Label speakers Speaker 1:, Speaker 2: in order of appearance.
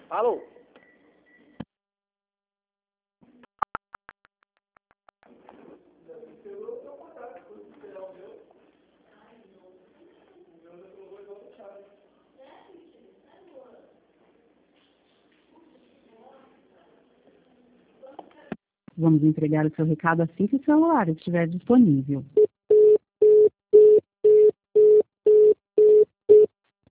Speaker 1: Alô?
Speaker 2: Vamos entregar o seu recado assim que o celular estiver disponível.